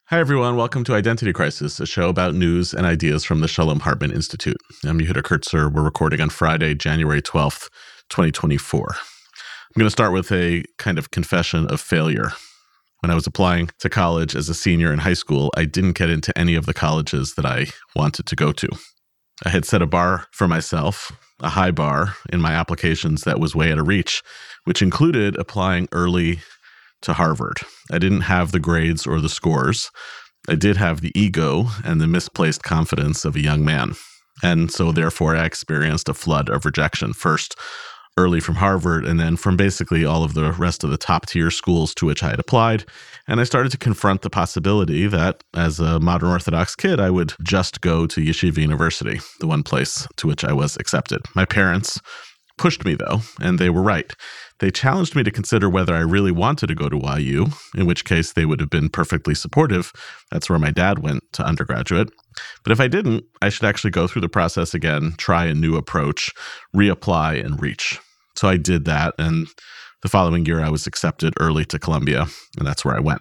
Hi, everyone. Welcome to Identity Crisis, a show about news and ideas from the Shalom Hartman Institute. I'm Yehuda Kurtzer. We're recording on Friday, January 12th, 2024. I'm going to start with a kind of confession of failure. When I was applying to college as a senior in high school, I didn't get into any of the colleges that I wanted to go to. I had set a bar for myself, a high bar, in my applications that was way out of reach, which included applying early to Harvard. I didn't have the grades or the scores. I did have the ego and the misplaced confidence of a young man. And so therefore I experienced a flood of rejection, first early from Harvard and then from basically all of the rest of the top tier schools to which I had applied. And I started to confront the possibility that as a modern Orthodox kid, I would just go to Yeshiva University, the one place to which I was accepted. My parents pushed me, though, and they were right. They challenged me to consider whether I really wanted to go to YU, in which case they would have been perfectly supportive. That's where my dad went to undergraduate. But if I didn't, I should actually go through the process again, try a new approach, reapply, and reach. So I did that, and the following year I was accepted early to Columbia, and that's where I went.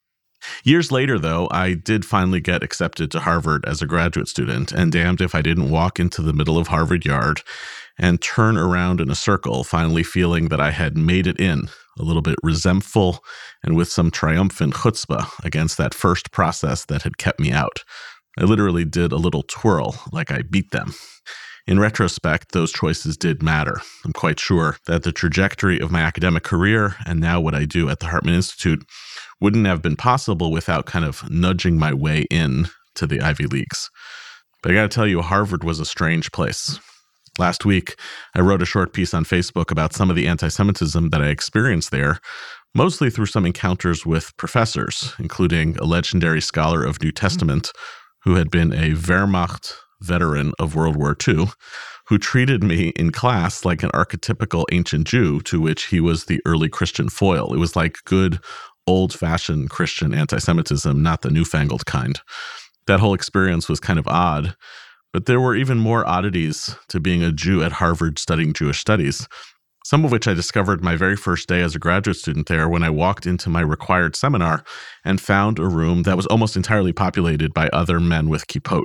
Years later, though, I did finally get accepted to Harvard as a graduate student, and damned if I didn't walk into the middle of Harvard Yard and turn around in a circle, finally feeling that I had made it in, a little bit resentful and with some triumphant chutzpah against that first process that had kept me out. I literally did a little twirl, like I beat them. In retrospect, those choices did matter. I'm quite sure that the trajectory of my academic career and now what I do at the Hartman Institute wouldn't have been possible without kind of nudging my way in to the Ivy Leagues. But I got to tell you, Harvard was a strange place. Last week, I wrote a short piece on Facebook about some of the anti-Semitism that I experienced there, mostly through some encounters with professors, including a legendary scholar of New Testament who had been a Wehrmacht veteran of World War II, who treated me in class like an archetypical ancient Jew to which he was the early Christian foil. It was like good, old-fashioned Christian anti-Semitism, not the newfangled kind. That whole experience was kind of odd, but there were even more oddities to being a Jew at Harvard studying Jewish studies, some of which I discovered my very first day as a graduate student there when I walked into my required seminar and found a room that was almost entirely populated by other men with kippot.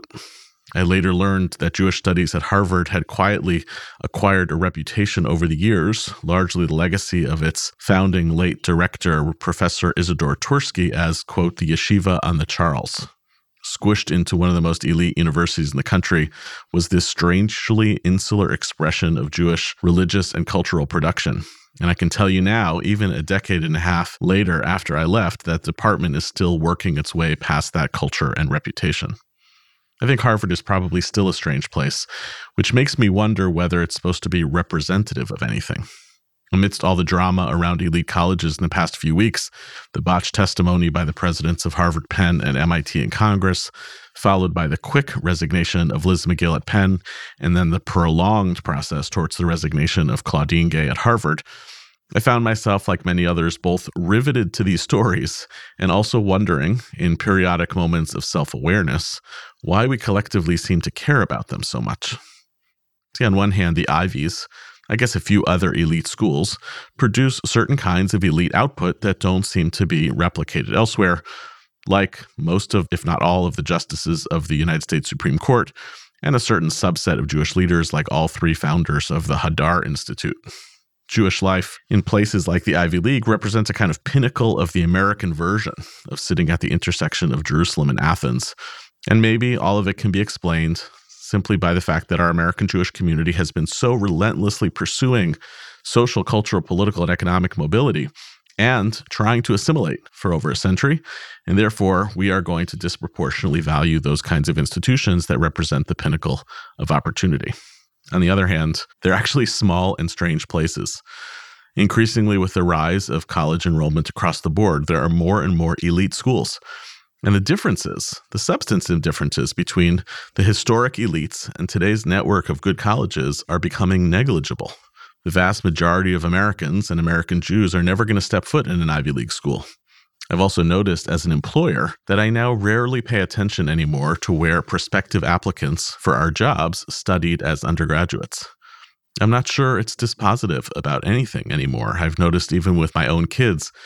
I later learned that Jewish studies at Harvard had quietly acquired a reputation over the years, largely the legacy of its founding late director, Professor Isidore Tversky, as, quote, the yeshiva on the Charles. Squished into one of the most elite universities in the country was this strangely insular expression of Jewish religious and cultural production. And I can tell you now, even a decade and a half later after I left, that department is still working its way past that culture and reputation. I think Harvard is probably still a strange place, which makes me wonder whether it's supposed to be representative of anything. Amidst all the drama around elite colleges in the past few weeks, the botched testimony by the presidents of Harvard, Penn, and MIT in Congress, followed by the quick resignation of Liz McGill at Penn, and then the prolonged process towards the resignation of Claudine Gay at Harvard, I found myself, like many others, both riveted to these stories and also wondering, in periodic moments of self-awareness, why we collectively seem to care about them so much. See, on one hand, the Ivies, I guess a few other elite schools, produce certain kinds of elite output that don't seem to be replicated elsewhere, like most of, if not all of the justices of the United States Supreme Court, and a certain subset of Jewish leaders like all three founders of the Hadar Institute. Jewish life in places like the Ivy League represents a kind of pinnacle of the American version of sitting at the intersection of Jerusalem and Athens. And maybe all of it can be explained simply by the fact that our American Jewish community has been so relentlessly pursuing social, cultural, political, and economic mobility and trying to assimilate for over a century. And therefore, we are going to disproportionately value those kinds of institutions that represent the pinnacle of opportunity. On the other hand, they're actually small and strange places. Increasingly, with the rise of college enrollment across the board, there are more and more elite schools. And the differences, the substantive differences between the historic elites and today's network of good colleges are becoming negligible. The vast majority of Americans and American Jews are never going to step foot in an Ivy League school. I've also noticed as an employer that I now rarely pay attention anymore to where prospective applicants for our jobs studied as undergraduates. I'm not sure it's dispositive about anything anymore. I've noticed even with my own kids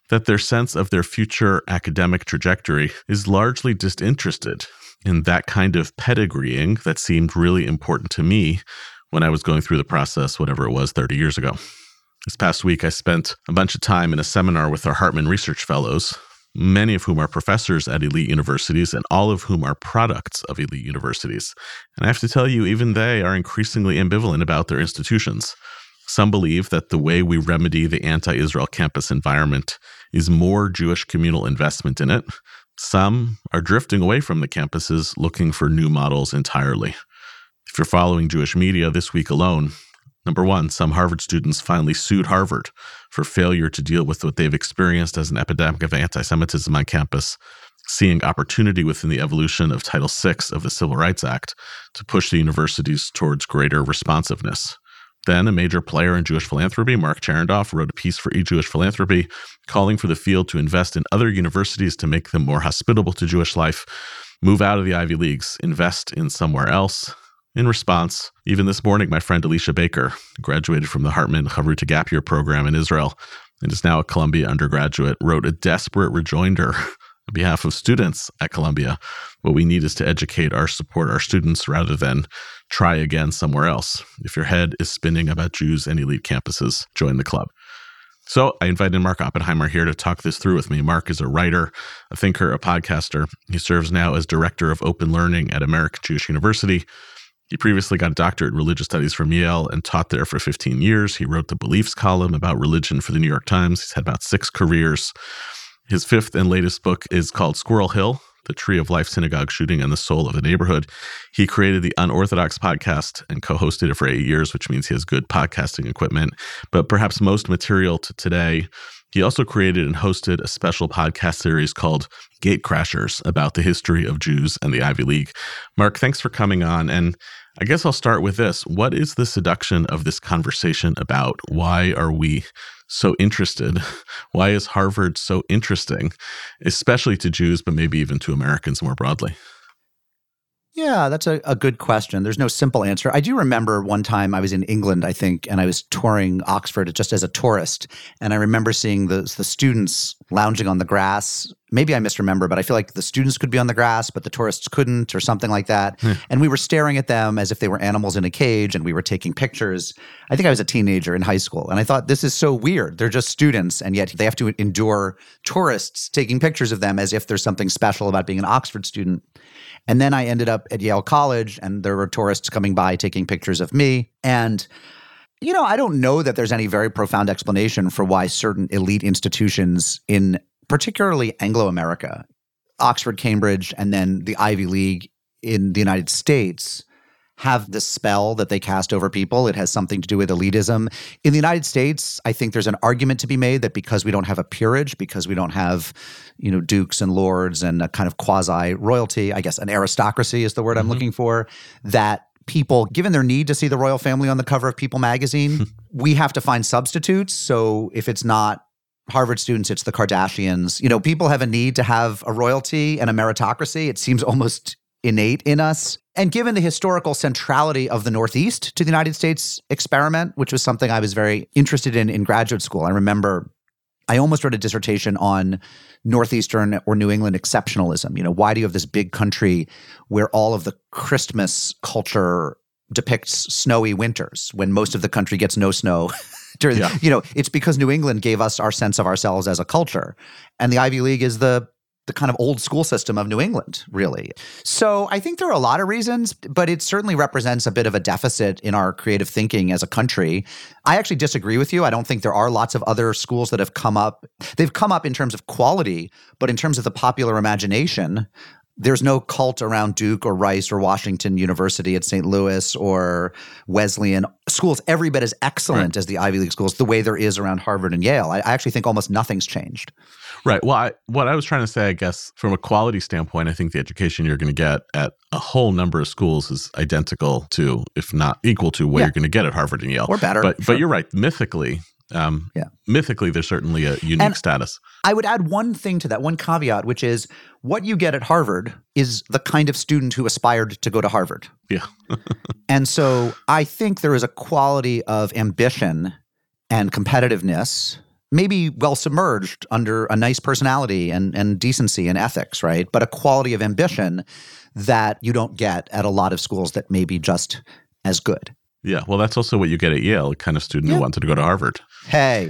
that their sense of their future academic trajectory is largely disinterested in that kind of pedigreeing that seemed really important to me when I was going through the process, whatever it was, 30 years ago. This past week, I spent a bunch of time in a seminar with our Hartman Research Fellows, many of whom are professors at elite universities and all of whom are products of elite universities. And I have to tell you, even they are increasingly ambivalent about their institutions. Some believe that the way we remedy the anti-Israel campus environment is more Jewish communal investment in it. Some are drifting away from the campuses, looking for new models entirely. If you're following Jewish media this week alone, number one, some Harvard students finally sued Harvard for failure to deal with what they've experienced as an epidemic of anti-Semitism on campus, seeing opportunity within the evolution of Title VI of the Civil Rights Act to push the universities towards greater responsiveness. Then a major player in Jewish philanthropy, Mark Charendoff, wrote a piece for eJewish Philanthropy calling for the field to invest in other universities to make them more hospitable to Jewish life, move out of the Ivy Leagues, invest in somewhere else. In response, even this morning, my friend Alicia Baker graduated from the Hartman Chavruta Gap Year program in Israel and is now a Columbia undergraduate, wrote a desperate rejoinder on behalf of students at Columbia. What we need is to educate or support our students rather than try again somewhere else. If your head is spinning about Jews and elite campuses, join the club. So I invited Mark Oppenheimer here to talk this through with me. Mark is a writer, a thinker, a podcaster. He serves now as director of open learning at American Jewish University. He previously got a doctorate in religious studies from Yale and taught there for 15 years. He wrote the Beliefs column about religion for the New York Times. He's had about 6 careers. His 5th and latest book is called Squirrel Hill, The Tree of Life Synagogue Shooting and the Soul of the Neighborhood. He created the Unorthodox podcast and co-hosted it for 8 years, which means he has good podcasting equipment. But perhaps most material to today, he also created and hosted a special podcast series called Gatecrashers about the history of Jews and the Ivy League. Mark, thanks for coming on. And I guess I'll start with this. What is the seduction of this conversation about? Why are we so interested? Why is Harvard so interesting, especially to Jews, but maybe even to Americans more broadly? Yeah, that's a good question. There's no simple answer. I do remember one time I was in England, I think, and I was touring Oxford just as a tourist. And I remember seeing the students lounging on the grass. Maybe I misremember, but I feel like the students could be on the grass, but the tourists couldn't or something like that. And we were staring at them as if they were animals in a cage, and we were taking pictures. I think I was a teenager in high school. And I thought, this is so weird. They're just students, and yet they have to endure tourists taking pictures of them as if there's something special about being an Oxford student. And then I ended up at Yale College, and there were tourists coming by taking pictures of me. And, I don't know that there's any very profound explanation for why certain elite institutions in particularly Anglo-America, Oxford, Cambridge, and then the Ivy League in the United States have this spell that they cast over people. It has something to do with elitism. In the United States, I think there's an argument to be made that because we don't have a peerage, because we don't have, dukes and lords and a kind of quasi-royalty, I guess an aristocracy is the word I'm looking for, that people, given their need to see the royal family on the cover of People magazine, we have to find substitutes. So if it's not Harvard students, it's the Kardashians. People have a need to have a royalty and a meritocracy. It seems almost innate in us. And given the historical centrality of the Northeast to the United States experiment, which was something I was very interested in graduate school, I remember I almost wrote a dissertation on Northeastern or New England exceptionalism. Why do you have this big country where all of the Christmas culture depicts snowy winters when most of the country gets no snow? It's because New England gave us our sense of ourselves as a culture. And the Ivy League is the kind of old school system of New England, really. So I think there are a lot of reasons, but it certainly represents a bit of a deficit in our creative thinking as a country. I actually disagree with you. I don't think there are lots of other schools that have come up. They've come up in terms of quality, but in terms of the popular imagination, there's no cult around Duke or Rice or Washington University at St. Louis or Wesleyan schools every bit as excellent as the Ivy League schools, the way there is around Harvard and Yale. I actually think almost nothing's changed. Right. Well, what I was trying to say, I guess, from a quality standpoint, I think the education you're going to get at a whole number of schools is identical to, if not equal to, what you're going to get at Harvard and Yale. Or better. But you're right. Mythically, there's certainly a unique status. I would add one thing to that, one caveat, which is what you get at Harvard is the kind of student who aspired to go to Harvard. Yeah. And so I think there is a quality of ambition and competitiveness, maybe well submerged under a nice personality and decency and ethics, right? But a quality of ambition that you don't get at a lot of schools that may be just as good. Yeah, well, that's also what you get at Yale, a kind of student who wanted to go to Harvard. Hey.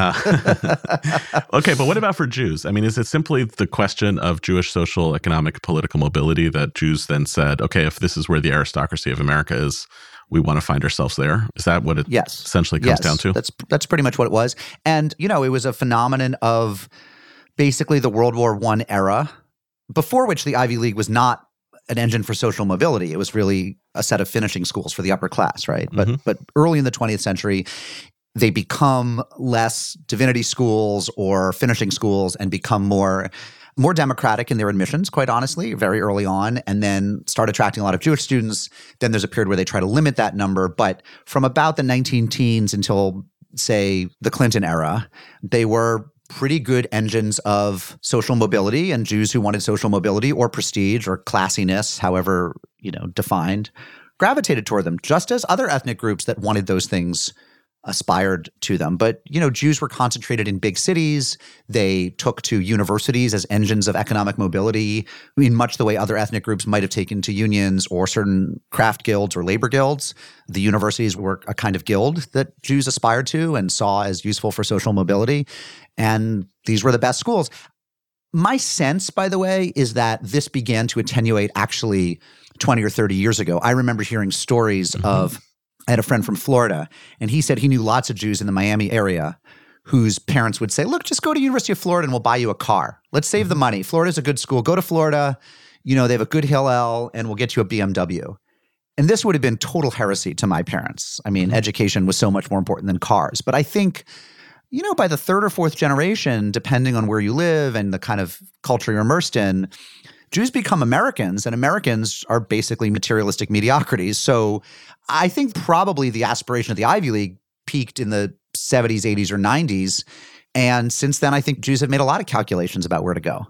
Okay, but what about for Jews? I mean, is it simply the question of Jewish social, economic, political mobility that Jews then said, okay, if this is where the aristocracy of America is, we want to find ourselves there? Is that what it essentially comes down to? That's pretty much what it was. And, it was a phenomenon of basically the World War I era, before which the Ivy League was not an engine for social mobility. It was really a set of finishing schools for the upper class, right? But early in the 20th century, they become less divinity schools or finishing schools and become more democratic in their admissions, quite honestly, very early on, and then start attracting a lot of Jewish students. Then there's a period where they try to limit that number. But from about the 19-teens until, say, the Clinton era, they were pretty good engines of social mobility, and Jews who wanted social mobility or prestige or classiness, however, defined, gravitated toward them, just as other ethnic groups that wanted those things aspired to them. But, Jews were concentrated in big cities. They took to universities as engines of economic mobility in much the way other ethnic groups might have taken to unions or certain craft guilds or labor guilds. The universities were a kind of guild that Jews aspired to and saw as useful for social mobility. And these were the best schools. My sense, by the way, is that this began to attenuate actually 20 or 30 years ago. I remember hearing stories of I had a friend from Florida, and he said he knew lots of Jews in the Miami area whose parents would say, look, just go to University of Florida and we'll buy you a car. Let's save the money. Florida's a good school. Go to Florida. They have a good Hillel, and we'll get you a BMW. And this would have been total heresy to my parents. I mean, education was so much more important than cars. But I think, by the third or fourth generation, depending on where you live and the kind of culture you're immersed in, Jews become Americans, and Americans are basically materialistic mediocrities. So I think probably the aspiration of the Ivy League peaked in the 70s, 80s, or 90s. And since then, I think Jews have made a lot of calculations about where to go.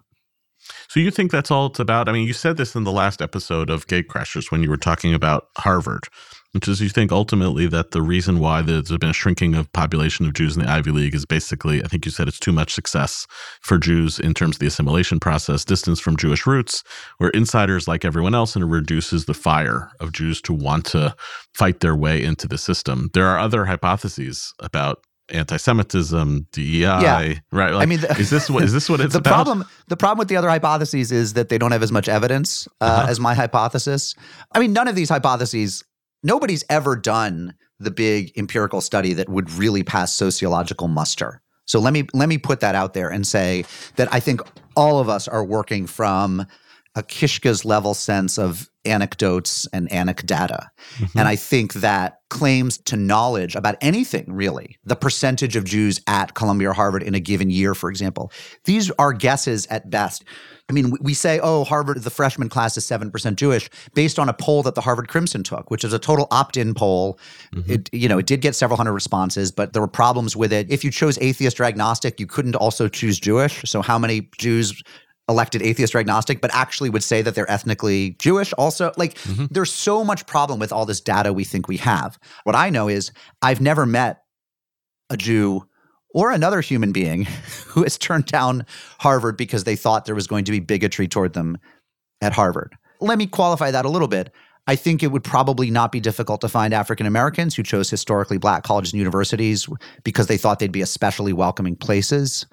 So you think that's all it's about? I mean, you said this in the last episode of Gatecrashers when you were talking about Harvard, which is you think ultimately that the reason why there's been a shrinking of population of Jews in the Ivy League is basically, I think you said it's too much success for Jews in terms of the assimilation process, distance from Jewish roots, where insiders like everyone else, and it reduces the fire of Jews to want to fight their way into the system. There are other hypotheses about anti-Semitism, DEI, right? Like, is this what it's about? The problem with the other hypotheses is that they don't have as much evidence as my hypothesis. I mean, none of these hypotheses, nobody's ever done the big empirical study that would really pass sociological muster. So let me put that out there and say that I think all of us are working from a Kishka's level sense of anecdotes and anecdata. And I think that claims to knowledge about anything, really, the percentage of Jews at Columbia or Harvard in a given year, for example, these are guesses at best. I mean, we say, Harvard, the freshman class is 7% Jewish based on a poll that the Harvard Crimson took, which is a total opt-in poll. It did get several hundred responses, but there were problems with it. If you chose atheist or agnostic, you couldn't also choose Jewish. So how many Jews elected atheist or agnostic, but actually would say that they're ethnically Jewish also? There's so much problem with all this data we think we have. What I know is I've never met a Jew or another human being who has turned down Harvard because they thought there was going to be bigotry toward them at Harvard. Let me qualify that a little bit. I think it would probably not be difficult to find African Americans who chose historically black colleges and universities because they thought they'd be especially welcoming places.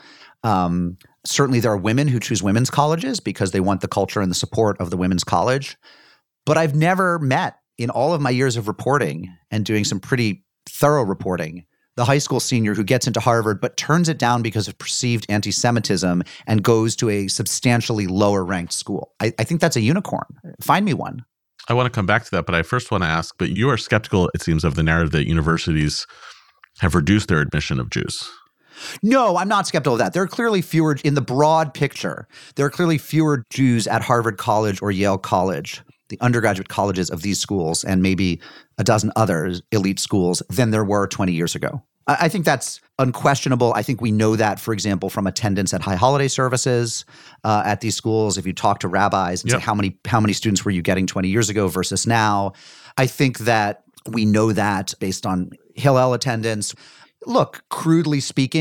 Certainly there are women who choose women's colleges because they want the culture and the support of the women's college. But I've never met, in all of my years of reporting and doing some pretty thorough reporting, the high school senior who gets into Harvard but turns it down because of perceived anti-Semitism and goes to a substantially lower ranked school. I think that's a unicorn. Find me one. I want to come back to that, but I first want to ask, but you are skeptical, it seems, of the narrative that universities have reduced their admission of Jews. No, I'm not skeptical of that. There are clearly fewer, in the broad picture, there are clearly fewer Jews at Harvard College or Yale College, the undergraduate colleges of these schools, and maybe a dozen other elite schools than there were 20 years ago. I think that's unquestionable. I think we know that, for example, from attendance at high holiday services at these schools. If you talk to rabbis and say, how many students were you getting 20 years ago versus now? I think that we know that based on Hillel attendance. Look, crudely speaking,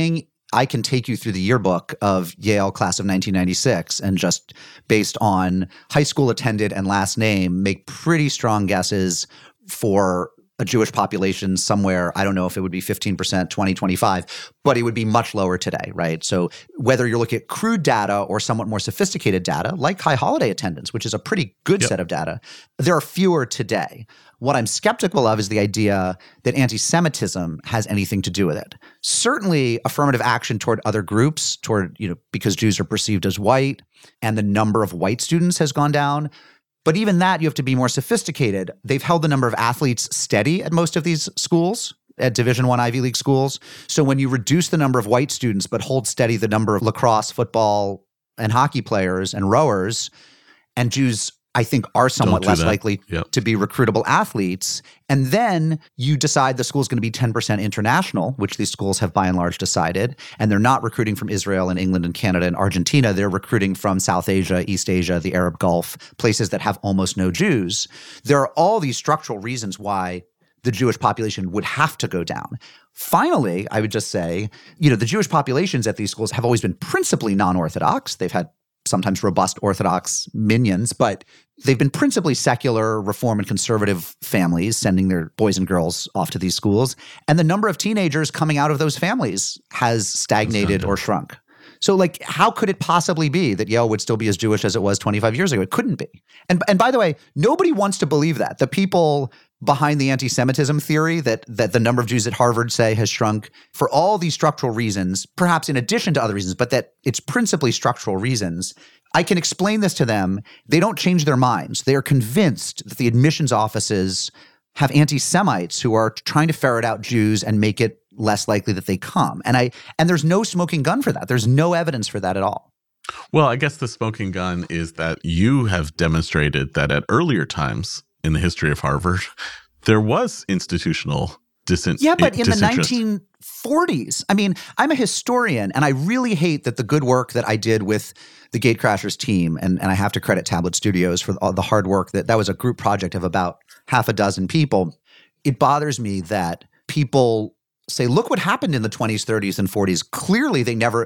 I can take you through the yearbook of Yale class of 1996 and just based on high school attended and last name, make pretty strong guesses for a Jewish population somewhere. I don't know if it would be 15%, 20, 25, but it would be much lower today, right? So whether you're looking at crude data or somewhat more sophisticated data, like high holiday attendance, which is a pretty good set of data, there are fewer today. What I'm skeptical of is the idea that anti-Semitism has anything to do with it. Certainly affirmative action toward other groups, because Jews are perceived as white, and the number of white students has gone down. But even that, you have to be more sophisticated. They've held the number of athletes steady at most of these schools, at Division I Ivy League schools. So when you reduce the number of white students but hold steady the number of lacrosse, football, and hockey players and rowers, and Jews, I think, are somewhat less likely to be recruitable athletes. And then you decide the school is going to be 10% international, which these schools have by and large decided. And they're not recruiting from Israel and England and Canada and Argentina. They're recruiting from South Asia, East Asia, the Arab Gulf, places that have almost no Jews. There are all these structural reasons why the Jewish population would have to go down. Finally, I would just say, the Jewish populations at these schools have always been principally non-Orthodox. They've had sometimes robust Orthodox minions, but they've been principally secular, reform, and conservative families sending their boys and girls off to these schools. And the number of teenagers coming out of those families has stagnated or shrunk. So, how could it possibly be that Yale would still be as Jewish as it was 25 years ago? It couldn't be. And by the way, nobody wants to believe that. The people behind the anti-Semitism theory that the number of Jews at Harvard say has shrunk for all these structural reasons, perhaps in addition to other reasons, but that it's principally structural reasons. I can explain this to them. They don't change their minds. They are convinced that the admissions offices have anti-Semites who are trying to ferret out Jews and make it less likely that they come. And there's no smoking gun for that. There's no evidence for that at all. Well, I guess the smoking gun is that you have demonstrated that at earlier times in the history of Harvard, there was institutional disinterest. Yeah, but in the 1940s, I'm a historian, and I really hate that the good work that I did with the Gatecrashers team, and I have to credit Tablet Studios for all the hard work that was a group project of about half a dozen people. It bothers me that people say, look what happened in the 20s, 30s, and 40s. Clearly,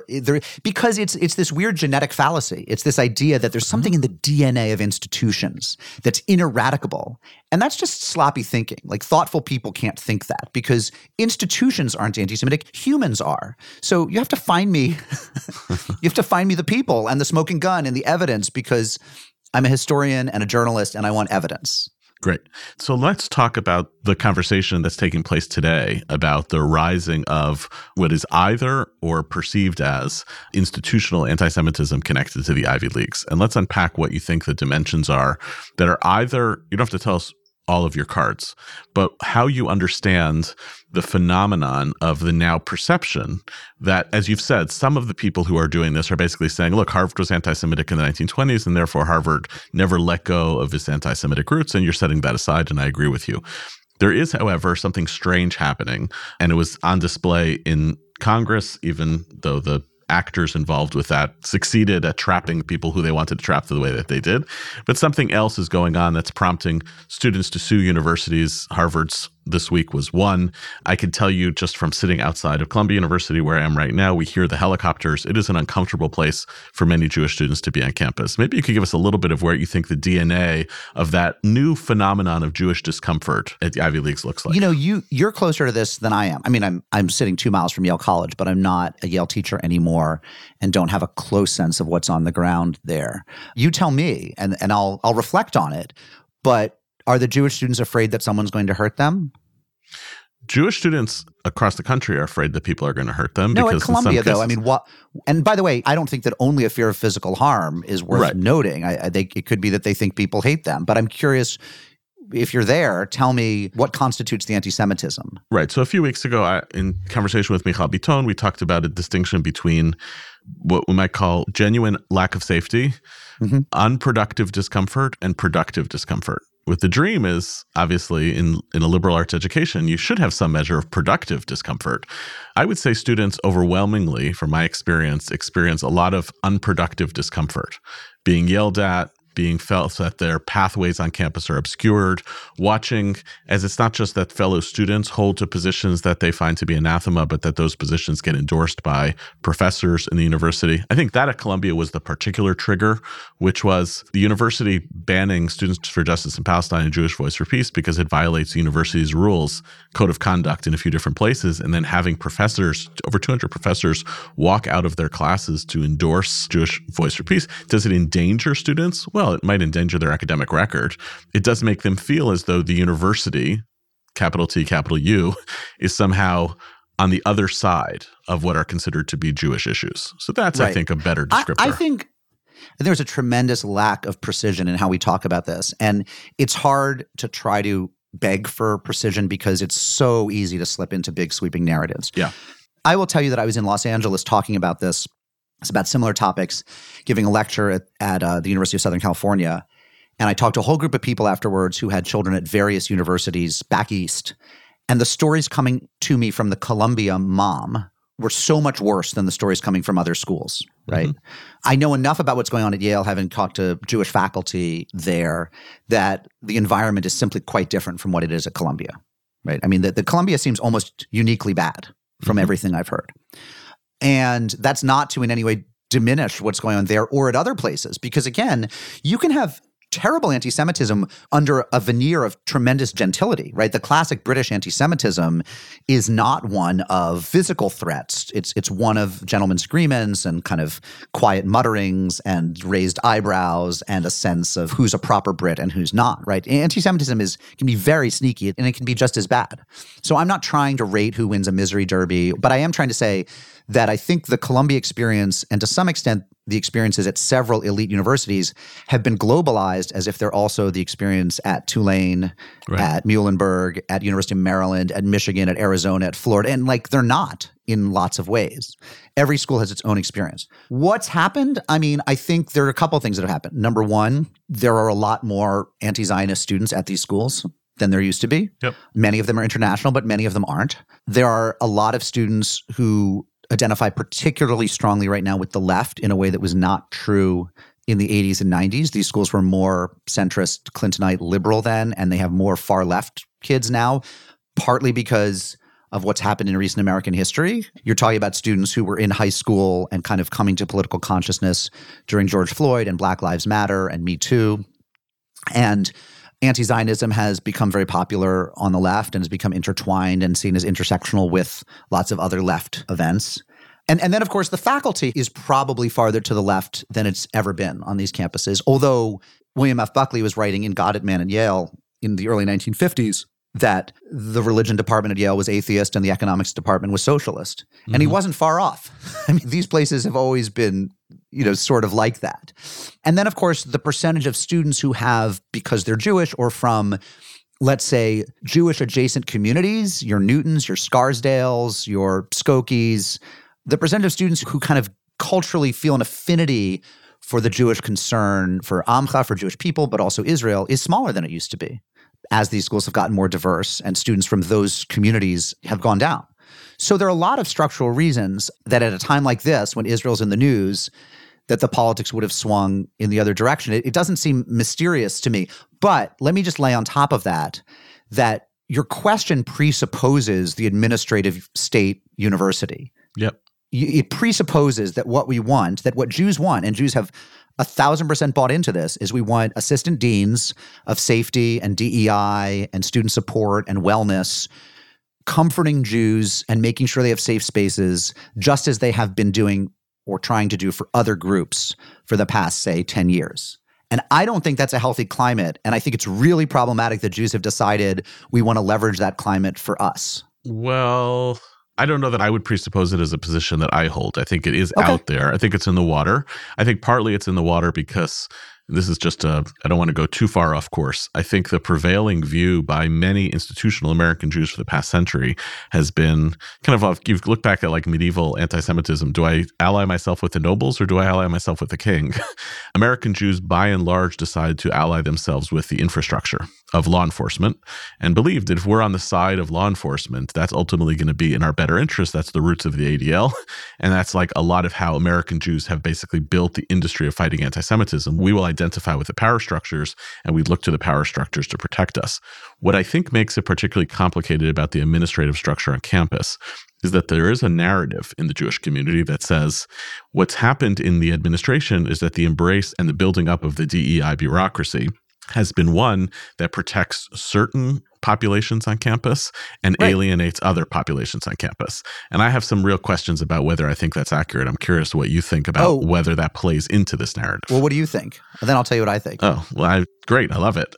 because it's this weird genetic fallacy. It's this idea that there's something in the DNA of institutions that's ineradicable. And that's just sloppy thinking. Thoughtful people can't think that because institutions aren't anti-Semitic, humans are. So you have to find me, the people and the smoking gun and the evidence because I'm a historian and a journalist and I want evidence. Great. So let's talk about the conversation that's taking place today about the rising of what is either or perceived as institutional anti-Semitism connected to the Ivy Leagues. And let's unpack what you think the dimensions are that are either, you don't have to tell us all of your cards, but how you understand the phenomenon of the now perception that, as you've said, some of the people who are doing this are basically saying, look, Harvard was anti-Semitic in the 1920s, and therefore Harvard never let go of its anti-Semitic roots, and you're setting that aside, and I agree with you. There is, however, something strange happening, and it was on display in Congress, even though the actors involved with that succeeded at trapping people who they wanted to trap the way that they did. But something else is going on that's prompting students to sue universities. Harvard's this week was one. I can tell you just from sitting outside of Columbia University, where I am right now, we hear the helicopters. It is an uncomfortable place for many Jewish students to be on campus. Maybe you could give us a little bit of where you think the DNA of that new phenomenon of Jewish discomfort at the Ivy Leagues looks like. You're closer to this than I am. I'm sitting 2 miles from Yale College, but I'm not a Yale teacher anymore and don't have a close sense of what's on the ground there. You tell me, and I'll reflect on it. But are the Jewish students afraid that someone's going to hurt them? Jewish students across the country are afraid that people are going to hurt them. No, at Columbia, though. What? And by the way, I don't think that only a fear of physical harm is worth noting. I think it could be that they think people hate them. But I'm curious, if you're there, tell me what constitutes the anti-Semitism. Right. So a few weeks ago, in conversation with Michal Biton, we talked about a distinction between what we might call genuine lack of safety, unproductive discomfort, and productive discomfort. What the dream is, obviously, in a liberal arts education, you should have some measure of productive discomfort. I would say students overwhelmingly, from my experience a lot of unproductive discomfort, being yelled at, being felt that their pathways on campus are obscured, watching as it's not just that fellow students hold to positions that they find to be anathema, but that those positions get endorsed by professors in the university. I think that at Columbia was the particular trigger, which was the university banning Students for Justice in Palestine and Jewish Voice for Peace because it violates the university's rules, code of conduct in a few different places, and then having professors, over 200 professors, walk out of their classes to endorse Jewish Voice for Peace. Does it endanger students? Well, it might endanger their academic record. It does make them feel as though the university, capital T, capital U, is somehow on the other side of what are considered to be Jewish issues. So that's, right. I think, a better descriptor. I think there's a tremendous lack of precision in how we talk about this. And it's hard to try to beg for precision because it's so easy to slip into big sweeping narratives. Yeah. I will tell you that I was in Los Angeles talking about this. It's about similar topics, giving a lecture at the University of Southern California. And I talked to a whole group of people afterwards who had children at various universities back east. And the stories coming to me from the Columbia mom were so much worse than the stories coming from other schools, right? Mm-hmm. I know enough about what's going on at Yale, having talked to Jewish faculty there, that the environment is simply quite different from what it is at Columbia, right? I mean, the Columbia seems almost uniquely bad from everything I've heard. And that's not to in any way diminish what's going on there or at other places. Because again, you can have terrible anti-Semitism under a veneer of tremendous gentility, right? The classic British anti-Semitism is not one of physical threats. It's one of gentlemen's agreements and kind of quiet mutterings and raised eyebrows and a sense of who's a proper Brit and who's not, right? Anti-Semitism can be very sneaky and it can be just as bad. So I'm not trying to rate who wins a misery derby, but I am trying to say that I think the Columbia experience, and to some extent the experiences at several elite universities, have been globalized as if they're also the experience at Tulane, right, at Muhlenberg, at University of Maryland, at Michigan, at Arizona, at Florida. And they're not in lots of ways. Every school has its own experience. What's happened? I mean, I think there are a couple of things that have happened. Number one, there are a lot more anti-Zionist students at these schools than there used to be. Yep. Many of them are international, but many of them aren't. There are a lot of students who identify particularly strongly right now with the left in a way that was not true in the 80s and 90s. These schools were more centrist, Clintonite, liberal then, and they have more far left kids now, partly because of what's happened in recent American history. You're talking about students who were in high school and kind of coming to political consciousness during George Floyd and Black Lives Matter and Me Too. And anti-Zionism has become very popular on the left and has become intertwined and seen as intersectional with lots of other left events. And then, of course, the faculty is probably farther to the left than it's ever been on these campuses. Although William F. Buckley was writing in Goddard Man at Yale in the early 1950s that the religion department at Yale was atheist and the economics department was socialist. Mm-hmm. And he wasn't far off. I mean, these places have always been, sort of like that. And then, of course, the percentage of students who have, because they're Jewish or from, let's say, Jewish adjacent communities, your Newtons, your Scarsdales, your Skokies, the percentage of students who kind of culturally feel an affinity for the Jewish concern, for Amcha, for Jewish people, but also Israel, is smaller than it used to be as these schools have gotten more diverse and students from those communities have gone down. So there are a lot of structural reasons that at a time like this, when Israel's in the news, that the politics would have swung in the other direction. It doesn't seem mysterious to me. But let me just lay on top of that your question presupposes the administrative state university. Yep. It presupposes that what we want, that what Jews want, and Jews have 1,000% bought into this, is we want assistant deans of safety and DEI and student support and wellness, comforting Jews and making sure they have safe spaces, just as they have been doing or trying to do for other groups for the past, say, 10 years. And I don't think that's a healthy climate. And I think it's really problematic that Jews have decided we want to leverage that climate for us. Well, I don't know that I would presuppose it as a position that I hold. I think it is out there. I think it's in the water. I think partly it's in the water because this is just I don't want to go too far off course. I think the prevailing view by many institutional American Jews for the past century has been kind of, you've looked back at medieval anti-Semitism. Do I ally myself with the nobles or do I ally myself with the king? American Jews, by and large, decided to ally themselves with the infrastructure of law enforcement and believed that if we're on the side of law enforcement, that's ultimately going to be in our better interest. That's the roots of the ADL. And that's like a lot of how American Jews have basically built the industry of fighting anti-Semitism. We will identify with the power structures and we look to the power structures to protect us. What I think makes it particularly complicated about the administrative structure on campus is that there is a narrative in the Jewish community that says what's happened in the administration is that the embrace and the building up of the DEI bureaucracy has been one that protects certain populations on campus and alienates other populations on campus. And I have some real questions about whether I think that's accurate. I'm curious what you think about whether that plays into this narrative. Well, what do you think? And then I'll tell you what I think. Oh, well, great. I love it.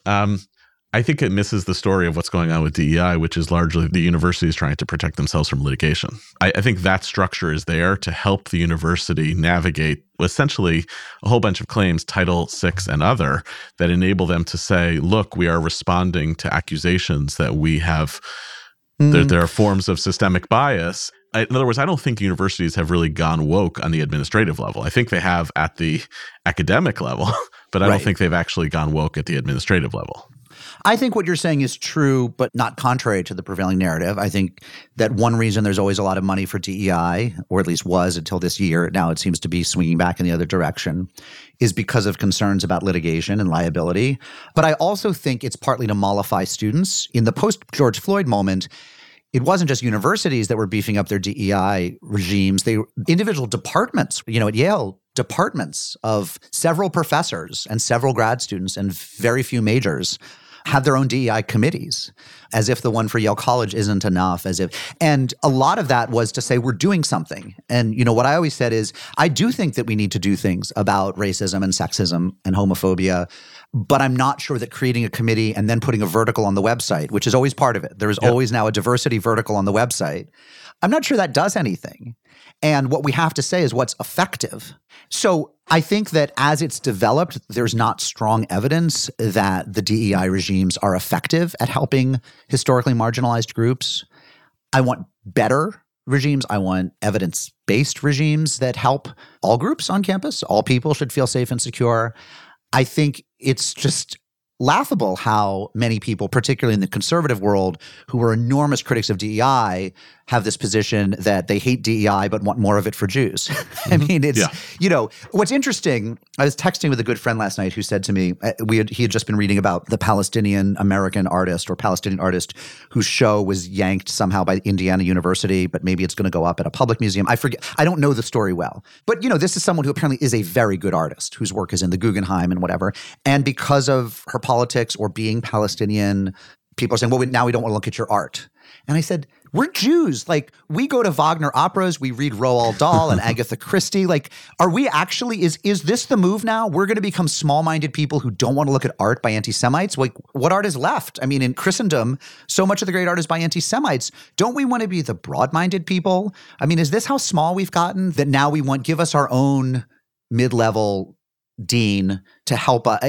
I think it misses the story of what's going on with DEI, which is largely the universities trying to protect themselves from litigation. I think that structure is there to help the university navigate essentially a whole bunch of claims, Title VI and other, that enable them to say, look, we are responding to accusations that we have, there are forms of systemic bias. In other words, I don't think universities have really gone woke on the administrative level. I think they have at the academic level, but I don't think they've actually gone woke at the administrative level. I think what you're saying is true, but not contrary to the prevailing narrative. I think that one reason there's always a lot of money for DEI, or at least was until this year, now it seems to be swinging back in the other direction, is because of concerns about litigation and liability. But I also think it's partly to mollify students. In the post-George Floyd moment, it wasn't just universities that were beefing up their DEI regimes. Individual departments, at Yale, departments of several professors and several grad students and very few majors have their own DEI committees, as if the one for Yale College isn't enough, and a lot of that was to say we're doing something. And what I always said is I do think that we need to do things about racism and sexism and homophobia, but I'm not sure that creating a committee and then putting a vertical on the website, which is always part of it. There is always now a diversity vertical on the website. I'm not sure that does anything. And what we have to say is what's effective. So I think that as it's developed, there's not strong evidence that the DEI regimes are effective at helping historically marginalized groups. I want better regimes. I want evidence-based regimes that help all groups on campus. All people should feel safe and secure. I think it's just laughable how many people, particularly in the conservative world, who are enormous critics of DEI, have this position that they hate DEI but want more of it for Jews. I mean, it's, what's interesting, I was texting with a good friend last night who said to me, he had just been reading about the Palestinian-American artist or Palestinian artist whose show was yanked somehow by Indiana University, but maybe it's going to go up at a public museum. I forget. I don't know the story well. But, this is someone who apparently is a very good artist whose work is in the Guggenheim and whatever. And because of her politics or being Palestinian, people are saying, well, now we don't want to look at your art. And I said, we're Jews. Like, we go to Wagner operas, we read Roald Dahl and Agatha Christie. Like, are we actually, is this the move now? We're going to become small-minded people who don't want to look at art by anti-Semites? Like, what art is left? I mean, in Christendom, so much of the great art is by anti-Semites. Don't we want to be the broad-minded people? I mean, is this how small we've gotten that now we want, give us our own mid-level dean to help us?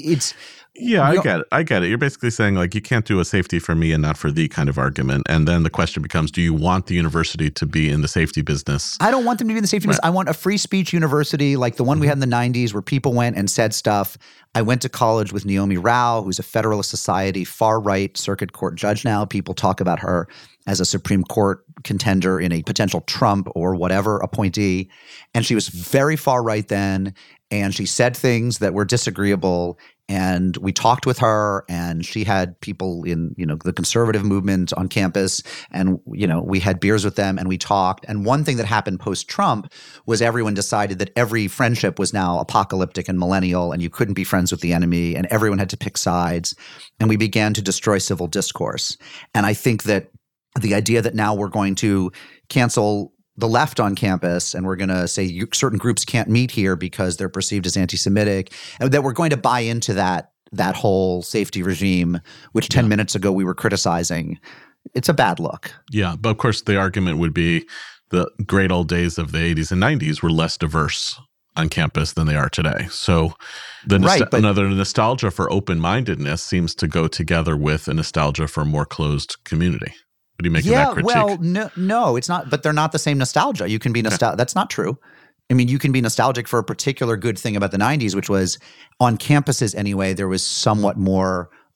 I get it. You're basically saying, like, you can't do a safety for me and not for thee kind of argument. And then the question becomes, do you want the university to be in the safety business? I don't want them to be in the safety business. I want a free speech university like the one we had in the 90s where people went and said stuff. I went to college with Naomi Rao, who's a Federalist Society far-right circuit court judge now. People talk about her as a Supreme Court contender in a potential Trump or whatever appointee. And she was very far-right then, and she said things that were disagreeable. And we talked with her, and she had people in, the conservative movement on campus, and, we had beers with them and we talked. And one thing that happened post-Trump was everyone decided that every friendship was now apocalyptic and millennial, and you couldn't be friends with the enemy, and everyone had to pick sides. And we began to destroy civil discourse. And I think that the idea that now we're going to cancel the left on campus and we're going to say certain groups can't meet here because they're perceived as anti-Semitic, and that we're going to buy into that whole safety regime, which 10 minutes ago we were criticizing, it's a bad look. Yeah, but of course the argument would be the great old days of the 80s and 90s were less diverse on campus than they are today. So another nostalgia for open-mindedness seems to go together with a nostalgia for a more closed community. What do you make of that critique? Well, no, it's not. But they're not the same nostalgia. You can be nostalgic. That's not true. I mean, you can be nostalgic for a particular good thing about the 90s, which was on campuses anyway, there was somewhat more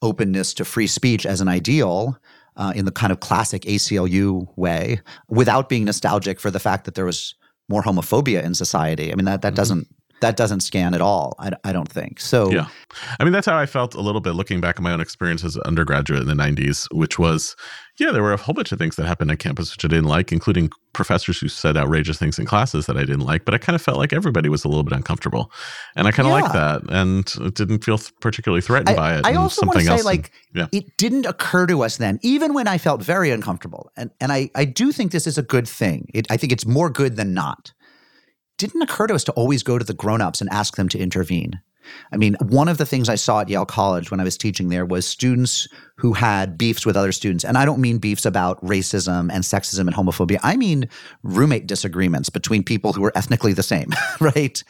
openness to free speech as an ideal in the kind of classic ACLU way, without being nostalgic for the fact that there was more homophobia in society. I mean, that doesn't scan at all, I don't think. So yeah. I mean, that's how I felt a little bit looking back at my own experience as an undergraduate in the 90s, which was, there were a whole bunch of things that happened on campus which I didn't like, including professors who said outrageous things in classes that I didn't like, but I kind of felt like everybody was a little bit uncomfortable. And I kind of liked that and didn't feel particularly threatened by it. I also want to say, yeah. It didn't occur to us then, even when I felt very uncomfortable. And I do think this is a good thing. I think it's more good than not. Didn't occur to us to always go to the grown-ups and ask them to intervene. I mean, one of the things I saw at Yale College when I was teaching there was students who had beefs with other students. And I don't mean beefs about racism and sexism and homophobia. I mean roommate disagreements between people who were ethnically the same, right?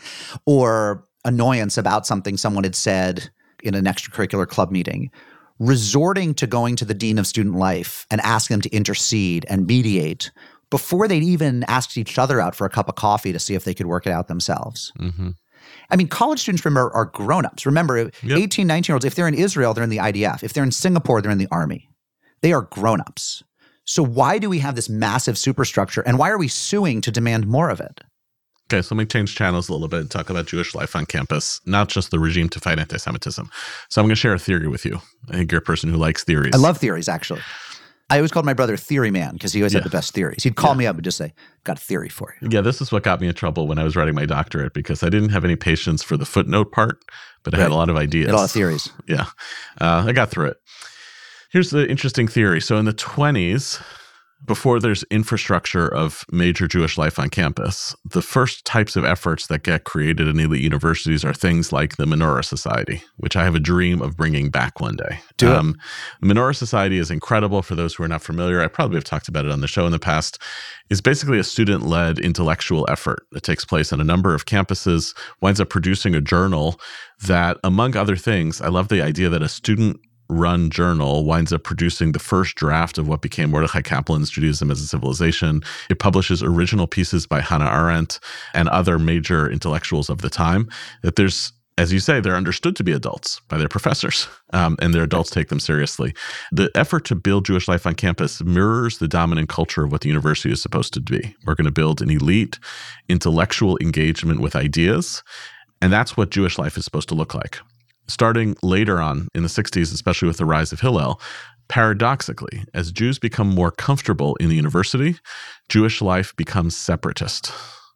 Or annoyance about something someone had said in an extracurricular club meeting. Resorting to going to the dean of student life and asking them to intercede and mediate before they'd even asked each other out for a cup of coffee to see if they could work it out themselves. Mm-hmm. I mean, college students, remember, are grown-ups. Remember, 18, 19-year-olds, if they're in Israel, they're in the IDF. If they're in Singapore, they're in the army. They are grown-ups. So why do we have this massive superstructure, and why are we suing to demand more of it? Okay, so let me change channels a little bit and talk about Jewish life on campus, not just the regime to fight anti-Semitism. So I'm going to share a theory with you. I think you're a person who likes theories. I love theories, actually. I always called my brother Theory Man because he always had the best theories. He'd call me up and just say, got a theory for you. Yeah, this is what got me in trouble when I was writing my doctorate because I didn't have any patience for the footnote part, but I had a lot of ideas. A lot of theories. Yeah. I got through it. Here's the interesting theory. So in the 20s, before there's infrastructure of major Jewish life on campus, the first types of efforts that get created in elite universities are things like the Menorah Society, which I have a dream of bringing back one day. The Menorah Society is incredible. For those who are not familiar, I probably have talked about it on the show in the past. It's basically a student-led intellectual effort that takes place on a number of campuses, winds up producing a journal that, among other things, I love the idea that a student-run journal winds up producing the first draft of what became Mordechai Kaplan's Judaism as a Civilization. It publishes original pieces by Hannah Arendt and other major intellectuals of the time. That there's, as you say, they're understood to be adults by their professors, and their adults take them seriously. The effort to build Jewish life on campus mirrors the dominant culture of what the university is supposed to be. We're going to build an elite intellectual engagement with ideas, and that's what Jewish life is supposed to look like. Starting later on in the 60s, especially with the rise of Hillel, paradoxically, as Jews become more comfortable in the university, Jewish life becomes separatist.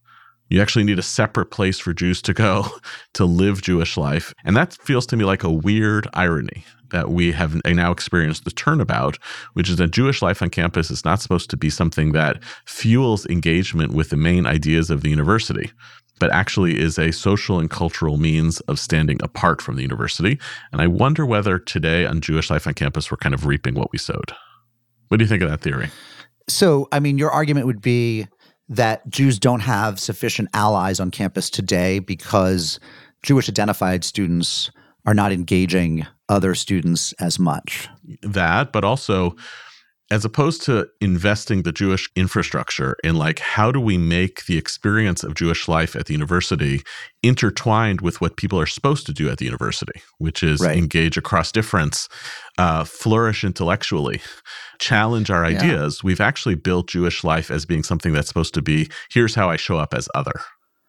You actually need a separate place for Jews to go to live Jewish life. And that feels to me like a weird irony that we have now experienced the turnabout, which is that Jewish life on campus is not supposed to be something that fuels engagement with the main ideas of the university, but actually is a social and cultural means of standing apart from the university. And I wonder whether today on Jewish life on campus, we're kind of reaping what we sowed. What do you think of that theory? So, I mean, your argument would be that Jews don't have sufficient allies on campus today because Jewish identified students are not engaging other students as much. That, but also, as opposed to investing the Jewish infrastructure in like, how do we make the experience of Jewish life at the university intertwined with what people are supposed to do at the university, which is engage across difference, flourish intellectually, challenge our ideas. We've actually built Jewish life as being something that's supposed to be, here's how I show up as other.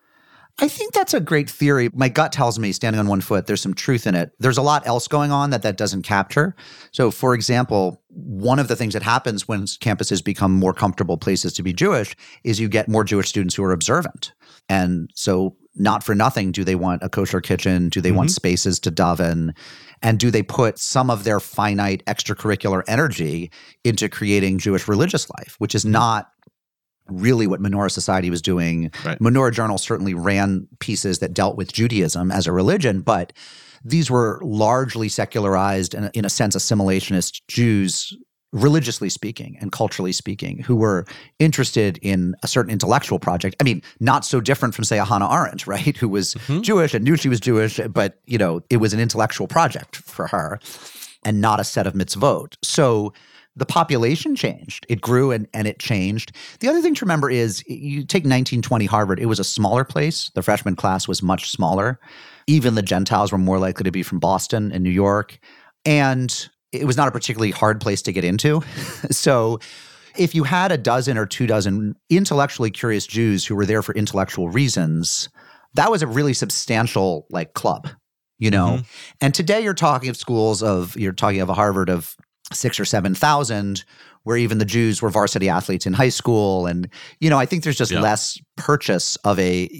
I think that's a great theory. My gut tells me, standing on one foot, there's some truth in it. There's a lot else going on that doesn't capture. So, for example, one of the things that happens when campuses become more comfortable places to be Jewish is you get more Jewish students who are observant. And so, not for nothing, do they want a kosher kitchen? Do they want spaces to daven? And do they put some of their finite extracurricular energy into creating Jewish religious life, which is not really what Menorah Society was doing. Right. Menorah Journal certainly ran pieces that dealt with Judaism as a religion, but these were largely secularized and, in a sense, assimilationist Jews, religiously speaking and culturally speaking, who were interested in a certain intellectual project. I mean, not so different from, say, a Hannah Arendt, right, who was Jewish and knew she was Jewish, but, you know, it was an intellectual project for her and not a set of mitzvot. So the population changed. It grew and it changed. The other thing to remember is you take 1920 Harvard, it was a smaller place. The freshman class was much smaller. Even the Gentiles were more likely to be from Boston and New York. And it was not a particularly hard place to get into. So if you had a dozen or 24 intellectually curious Jews who were there for intellectual reasons, that was a really substantial club, And today you're talking of a Harvard of 6,000 or 7,000, where even the Jews were varsity athletes in high school. And, I think there's just less purchase of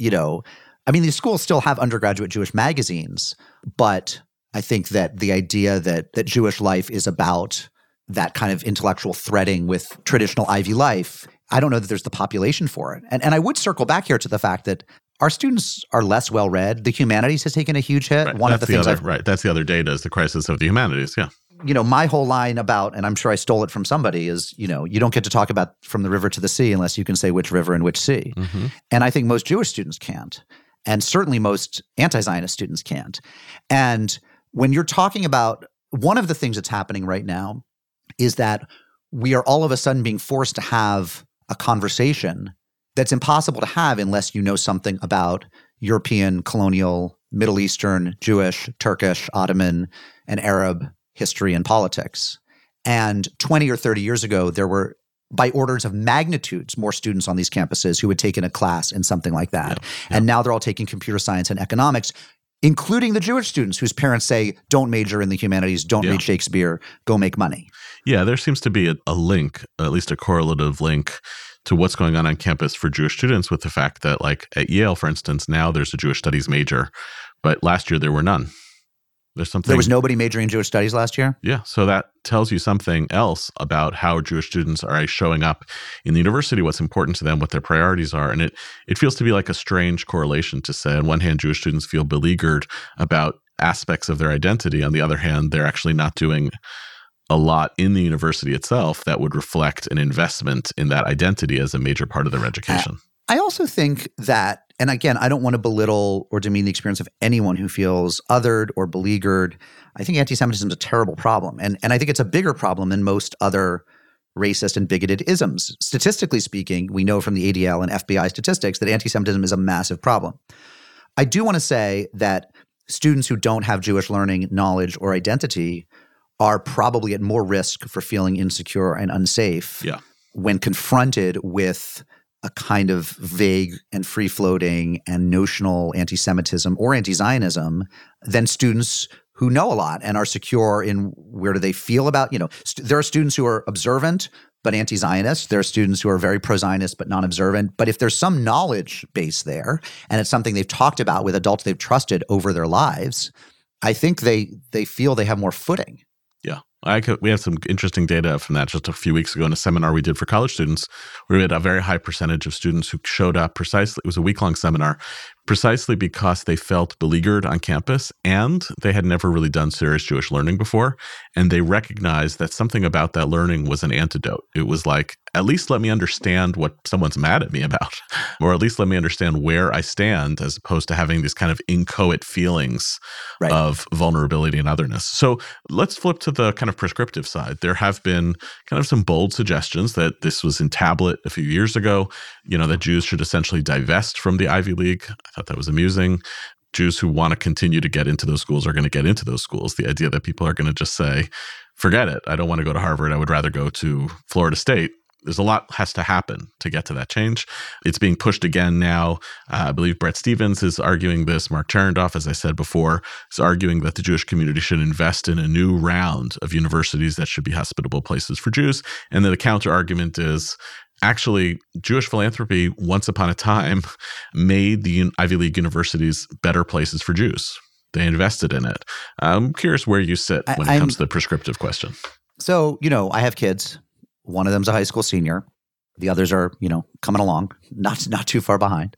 these schools still have undergraduate Jewish magazines, but I think that the idea that Jewish life is about that kind of intellectual threading with traditional Ivy life, I don't know that there's the population for it. And I would circle back here to the fact that our students are less well-read. The humanities has taken a huge hit. Right. That's the other data is the crisis of the humanities, yeah. My whole line about, and I'm sure I stole it from somebody, is, you don't get to talk about from the river to the sea unless you can say which river and which sea. Mm-hmm. And I think most Jewish students can't. And certainly most anti-Zionist students can't. And when you're talking about one of the things that's happening right now is that we are all of a sudden being forced to have a conversation that's impossible to have unless you know something about European, colonial, Middle Eastern, Jewish, Turkish, Ottoman, and Arab history and politics. And 20 or 30 years ago, there were, by orders of magnitudes, more students on these campuses who had taken a class in something like that. Yeah. And now they're all taking computer science and economics, including the Jewish students whose parents say, don't major in the humanities, don't read Shakespeare, go make money. Yeah, there seems to be a link, at least a correlative link, to what's going on campus for Jewish students with the fact that, at Yale, for instance, now there's a Jewish studies major, but last year there were none. There was nobody majoring in Jewish studies last year? Yeah, so that tells you something else about how Jewish students are showing up in the university, what's important to them, what their priorities are. And it feels to be like a strange correlation to say, on one hand, Jewish students feel beleaguered about aspects of their identity. On the other hand, they're actually not doing a lot in the university itself that would reflect an investment in that identity as a major part of their education. I also think that, and again, I don't want to belittle or demean the experience of anyone who feels othered or beleaguered. I think anti-Semitism is a terrible problem. And I think it's a bigger problem than most other racist and bigoted isms. Statistically speaking, we know from the ADL and FBI statistics that anti-Semitism is a massive problem. I do want to say that students who don't have Jewish learning, knowledge, or identity are probably at more risk for feeling insecure and unsafe when confronted with a kind of vague and free-floating and notional anti-Semitism or anti-Zionism than students who know a lot and are secure in where do they feel about, there are students who are observant but anti-Zionist. There are students who are very pro-Zionist but non-observant. But if there's some knowledge base there and it's something they've talked about with adults they've trusted over their lives, I think they feel they have more footing. Yeah. We have some interesting data from that just a few weeks ago in a seminar we did for college students, where we had a very high percentage of students who showed up precisely, it was a week-long seminar, precisely because they felt beleaguered on campus and they had never really done serious Jewish learning before. And they recognized that something about that learning was an antidote. It was like, at least let me understand what someone's mad at me about, or at least let me understand where I stand, as opposed to having these kind of inchoate feelings of vulnerability and otherness. So let's flip to the kind of prescriptive side. There have been kind of some bold suggestions that this was in Tablet a few years ago, that Jews should essentially divest from the Ivy League. I thought that was amusing. Jews who want to continue to get into those schools are going to get into those schools. The idea that people are going to just say, forget it, I don't want to go to Harvard, I would rather go to Florida State. There's a lot has to happen to get to that change. It's being pushed again now. I believe Bret Stephens is arguing this. Mark Chernoff, as I said before, is arguing that the Jewish community should invest in a new round of universities that should be hospitable places for Jews. And then the counter argument is, actually, Jewish philanthropy, once upon a time, made the Ivy League universities better places for Jews. They invested in it. I'm curious where you sit when it comes to the prescriptive question. So, I have kids. One of them's a high school senior. The others are, coming along, not too far behind.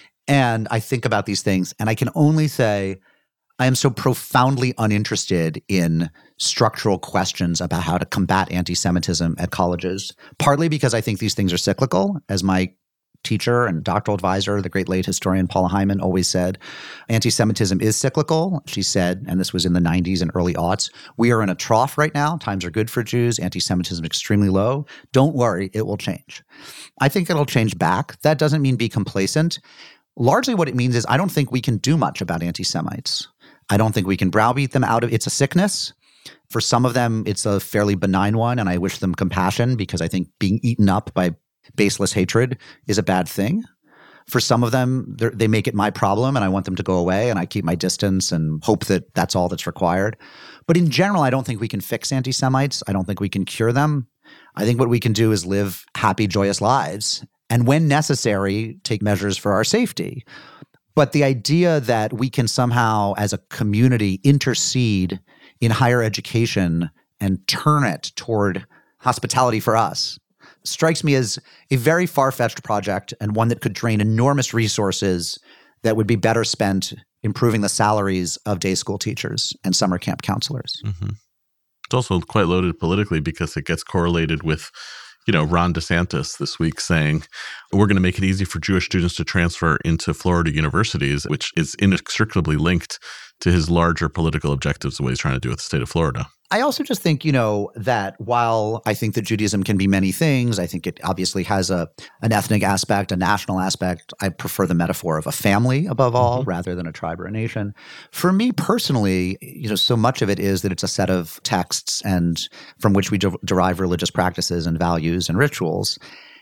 And I think about these things, and I can only say I am so profoundly uninterested in structural questions about how to combat anti-Semitism at colleges, partly because I think these things are cyclical. As my teacher and doctoral advisor, the great late historian Paula Hyman, always said, anti-Semitism is cyclical. She said, and this was in the 90s and early aughts, we are in a trough right now. Times are good for Jews. Anti-Semitism is extremely low. Don't worry, it will change. I think it'll change back. That doesn't mean be complacent. Largely what it means is I don't think we can do much about anti-Semites. I don't think we can browbeat them out of it's a sickness. For some of them, it's a fairly benign one, and I wish them compassion because I think being eaten up by baseless hatred is a bad thing. For some of them, they make it my problem and I want them to go away and I keep my distance and hope that that's all that's required. But in general, I don't think we can fix anti-Semites. I don't think we can cure them. I think what we can do is live happy, joyous lives and when necessary, take measures for our safety. But the idea that we can somehow, as a community, intercede in higher education and turn it toward hospitality for us strikes me as a very far-fetched project and one that could drain enormous resources that would be better spent improving the salaries of day school teachers and summer camp counselors. Mm-hmm. It's also quite loaded politically because it gets correlated with, Ron DeSantis this week saying, we're going to make it easy for Jewish students to transfer into Florida universities, which is inextricably linked to his larger political objectives, the way he's trying to do with the state of Florida. I also just think, that while I think that Judaism can be many things, I think it obviously has an ethnic aspect, a national aspect. I prefer the metaphor of a family above all, rather than a tribe or a nation. For me personally, so much of it is that it's a set of texts and from which we derive religious practices and values and rituals.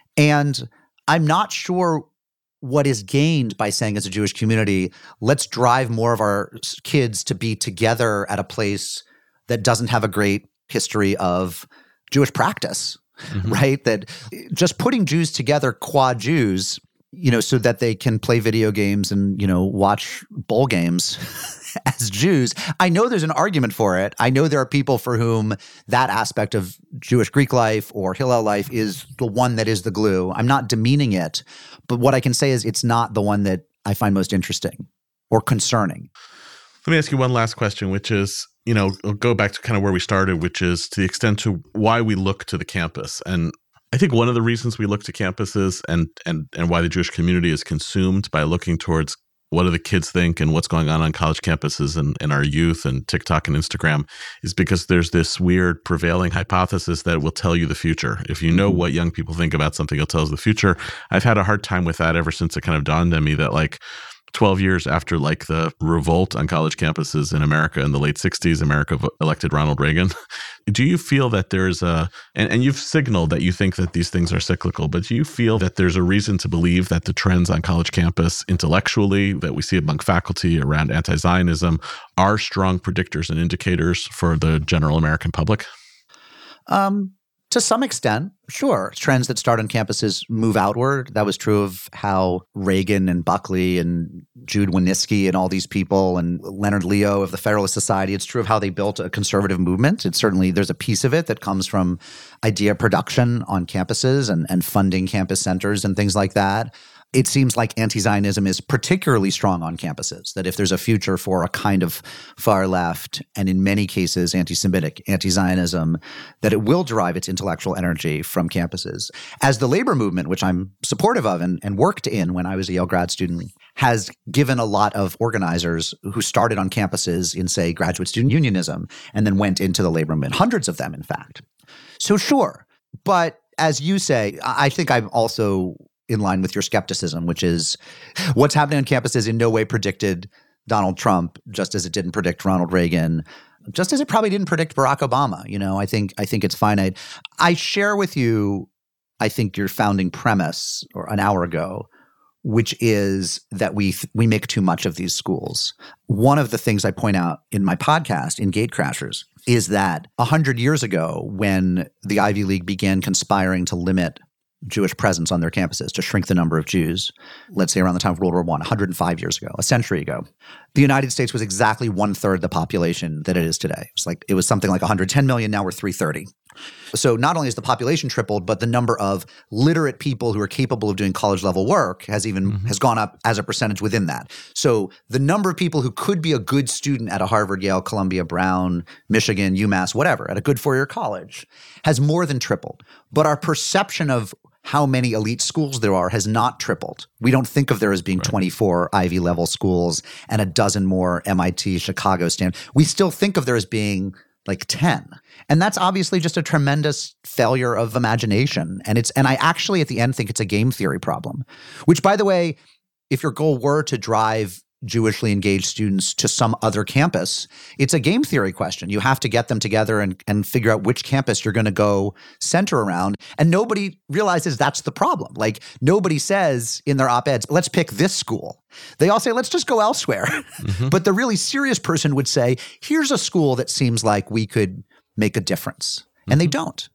And I'm not sure what is gained by saying as a Jewish community, let's drive more of our kids to be together at a place that doesn't have a great history of Jewish practice, right? That just putting Jews together qua Jews, so that they can play video games and, watch bowl games as Jews. I know there's an argument for it. I know there are people for whom that aspect of Jewish Greek life or Hillel life is the one that is the glue. I'm not demeaning it, but what I can say is it's not the one that I find most interesting or concerning. Let me ask you one last question, which is, I'll go back to kind of where we started, which is to the extent to why we look to the campus. And I think one of the reasons we look to campuses and why the Jewish community is consumed by looking towards what do the kids think and what's going on college campuses and our youth and TikTok and Instagram is because there's this weird prevailing hypothesis that will tell you the future. If you know what young people think about something, it'll tell us the future. I've had a hard time with that ever since it kind of dawned on me that 12 years after the revolt on college campuses in America in the late 60s, America elected Ronald Reagan. Do you feel that there's and you've signaled that you think that these things are cyclical, but do you feel that there's a reason to believe that the trends on college campus intellectually that we see among faculty around anti-Zionism are strong predictors and indicators for the general American public? To some extent, sure. Trends that start on campuses move outward. That was true of how Reagan and Buckley and Jude Wanniski and all these people and Leonard Leo of the Federalist Society, it's true of how they built a conservative movement. It's certainly, there's a piece of it that comes from idea production on campuses and funding campus centers and things like that. It seems like anti-Zionism is particularly strong on campuses, that if there's a future for a kind of far left, and in many cases anti-Semitic, anti-Zionism, that it will derive its intellectual energy from campuses. As the labor movement, which I'm supportive of and worked in when I was a Yale grad student, has given a lot of organizers who started on campuses in, say, graduate student unionism, and then went into the labor movement, hundreds of them, in fact. So sure, but as you say, I think I'm also in line with your skepticism, which is what's happening on campuses in no way predicted Donald Trump, just as it didn't predict Ronald Reagan, just as it probably didn't predict Barack Obama. I think it's finite. I share with you, I think, your founding premise or an hour ago, which is that we make too much of these schools. One of the things I point out in my podcast, in Gatecrashers, is that 100 years ago, when the Ivy League began conspiring to limit Jewish presence on their campuses, to shrink the number of Jews, let's say around the time of World War I, 105 years ago, a century ago, the United States was exactly 1/3 the population that it is today. It was something like 110 million, now we're 330. So not only has the population tripled, but the number of literate people who are capable of doing college-level work has gone up as a percentage within that. So the number of people who could be a good student at a Harvard, Yale, Columbia, Brown, Michigan, UMass, whatever, at a good four-year college has more than tripled. But our perception of how many elite schools there are has not tripled. We don't think of there as being 24 Ivy level schools and a dozen more MIT, Chicago, Stanford. We still think of there as being like 10. And that's obviously just a tremendous failure of imagination. And I actually at the end think it's a game theory problem, which, by the way, if your goal were to drive Jewishly engaged students to some other campus, it's a game theory question. You have to get them together and figure out which campus you're going to go center around. And nobody realizes that's the problem. Like, nobody says in their op-eds, let's pick this school. They all say, let's just go elsewhere. Mm-hmm. But the really serious person would say, here's a school that seems like we could make a difference. And they don't.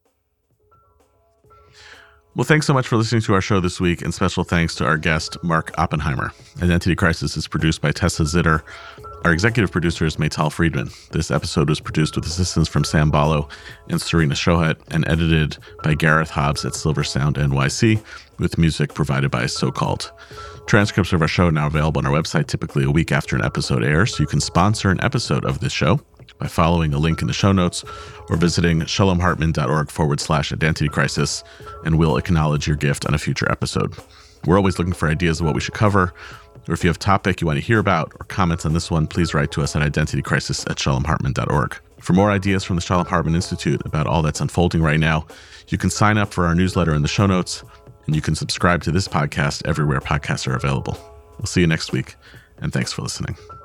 Well, thanks so much for listening to our show this week, and special thanks to our guest, Mark Oppenheimer. Identity Crisis is produced by Tessa Zitter. Our executive producer is Maytal Friedman. This episode was produced with assistance from Sam Ballo and Serena Shohat, and edited by Gareth Hobbs at Silver Sound NYC, with music provided by So-Called. Transcripts of our show are now available on our website, typically a week after an episode airs. You can sponsor an episode of this show by following a link in the show notes or visiting shalomhartman.org/identity crisis, and we'll acknowledge your gift on a future episode. We're always looking for ideas of what we should cover, or if you have a topic you want to hear about or comments on this one, please write to us at identitycrisis@shalomhartman.org. For more ideas from the Shalom Hartman Institute about all that's unfolding right now, you can sign up for our newsletter in the show notes, and you can subscribe to this podcast everywhere podcasts are available. We'll see you next week, and thanks for listening.